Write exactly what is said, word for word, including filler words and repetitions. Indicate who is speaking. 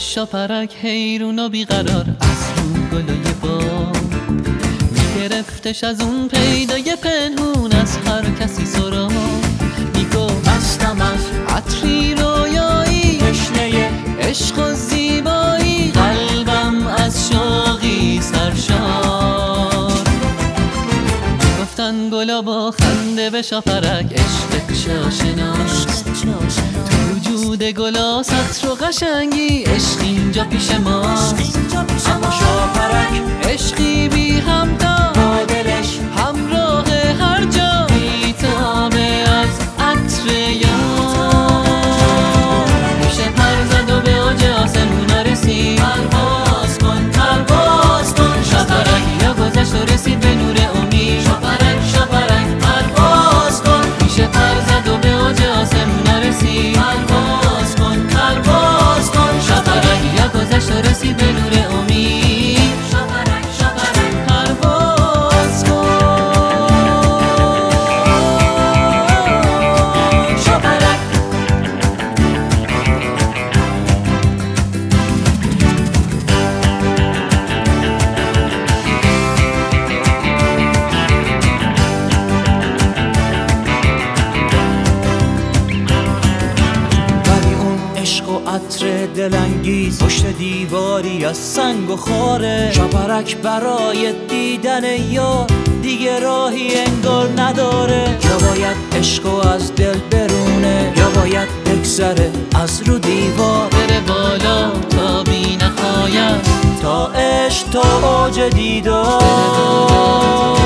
Speaker 1: شاپرک حیرون و بیقرار از رو گلای بام میگرفتش از اون پیدای پنهون از هر کسی سرام. میگفت مستم از عطری رویایی، تشنه عشق و زیبایی، قلبم از شوقی سرشار. گفتن گلا با خنده به شاپرک عشق شاشناست، تو وجود گلا سطر و قشنگی عشق اینجا پیش ماست. اما شاپرک عشقی بی همتا با دلش همراه هر جا میتابه از عطر یار. میشه پر زد و به اوج آسمونا رسید، پرواز کن پرواز کن شاپرک، یا گذشت و رسید به نور امید. شاپرک شاپرک پرواز کن، میشه پر زد و به اوج آسمونا رسید، پرواز کن پرواز کن شاپرک، یا گذشت و رسید به نور امید. شاپرک شاپرک پرواز کن شاپرک.
Speaker 2: عطر دلانگیز پشت دیواری از سنگ و خاره، شاپرک برای دیدن یار دیگه راهی انگار نداره. یا باید عشقو از دل برونه، یا باید بگذره از رو دیوار،
Speaker 1: بره بالا تا بی نهایت،
Speaker 2: تا عشق تا اوج دیدار.